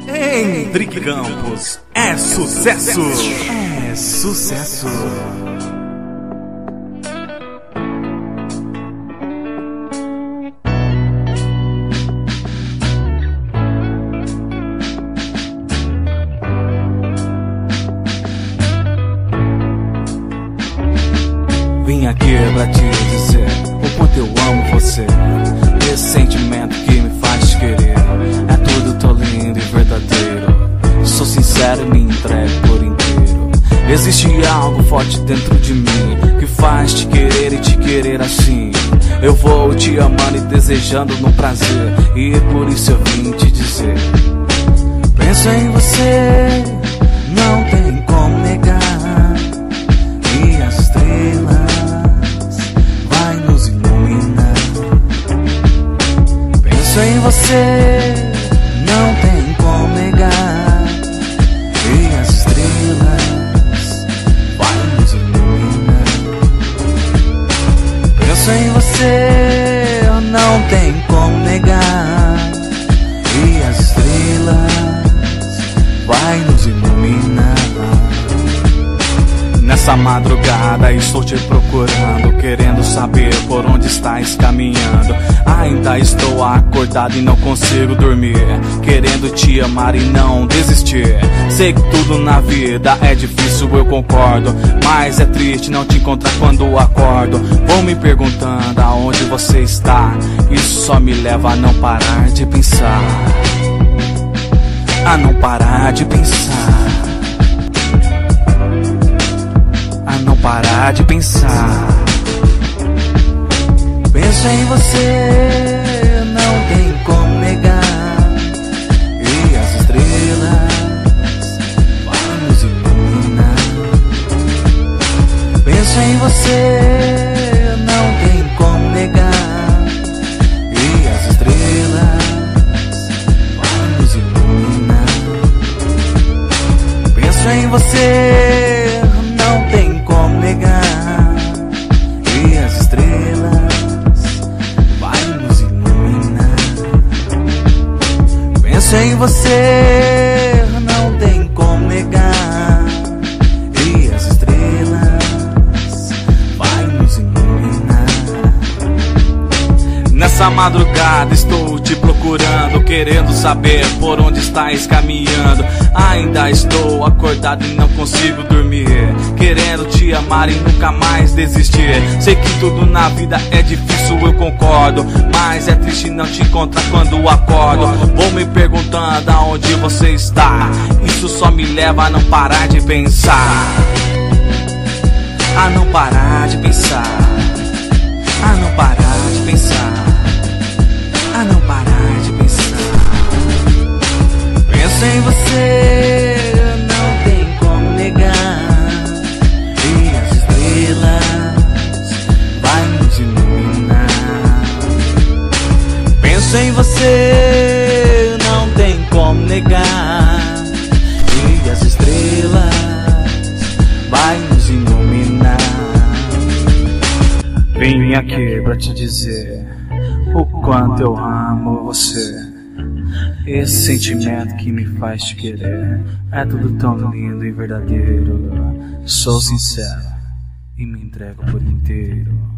Hendrick Campos é sucesso! É sucesso! Vim aqui pra te dizer o quanto eu amo você. Esse sentimento que me faz te querer é tudo tão lindo e verdadeiro. Sou sincero e me entrego por inteiro. Existe algo forte dentro de mim que faz te querer e te querer assim. Eu vou te amando e desejando no prazer, e por isso eu vim te dizer: penso em você, não tem como negar. E as estrelas vai nos iluminar. Penso em você, não tem como negar. E as estrelas vai nos iluminar. Penso em você, não tem como negar. E as estrelas vai nos iluminar. Nessa madrugada estou te procurando, querendo saber por onde estás caminhando. Ainda estou acordado e não consigo dormir, querendo te amar e não desistir. Sei que tudo na vida é difícil, eu concordo, mas é triste não te encontrar quando acordo. Vou me perguntando aonde você está, isso só me leva a não parar de pensar. A não parar de pensar. Não parar de pensar. Penso em você, não tem como negar. E as estrelas vão nos iluminar. Penso em você, não tem como negar. E as estrelas vão nos iluminar. Penso em você, não tem como negar. E as estrelas vai nos iluminar. Penso em você, não tem como negar. E as estrelas vai nos iluminar. Nessa madrugada estou te procurando, querendo saber por onde estás caminhando. Ainda estou acordado e não consigo dormir, querendo te amar e nunca mais desistir. Sei que tudo na vida é difícil, eu concordo, mas é triste não te encontrar quando acordo. Vou me perguntando aonde você está, isso só me leva a não parar de pensar. A não parar de pensar. A não parar de pensar. A não parar de pensar. Penso em você, não tem como negar. E as estrelas vai nos iluminar. Penso em você, não tem como negar. E as estrelas vai nos iluminar. Vim aqui pra te dizer o quanto eu amo você. Esse sentimento que me faz te querer é tudo tão lindo e verdadeiro. Sou sincero e me entrego por inteiro.